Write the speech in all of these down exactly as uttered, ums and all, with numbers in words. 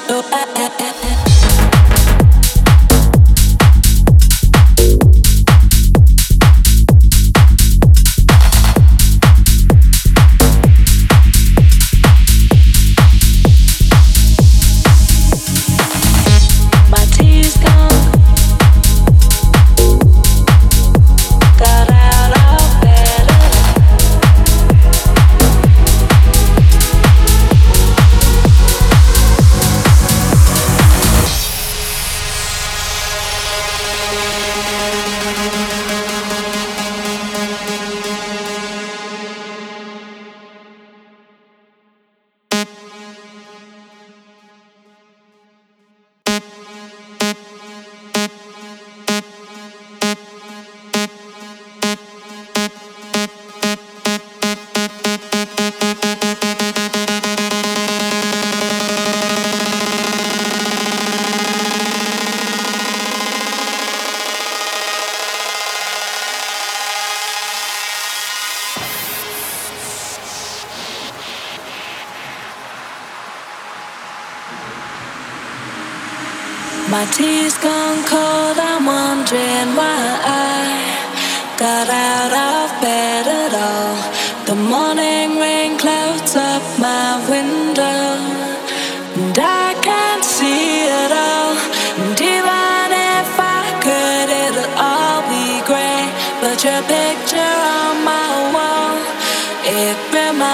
My tea's gone cold, I'm wondering why I got out of bed at all. The morning rain clouds up my window, and I can't see it all. And even if I could, it'll all be grey. But your picture on my wall, it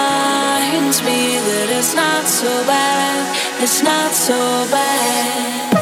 reminds me that it's not so bad, it's not so bad.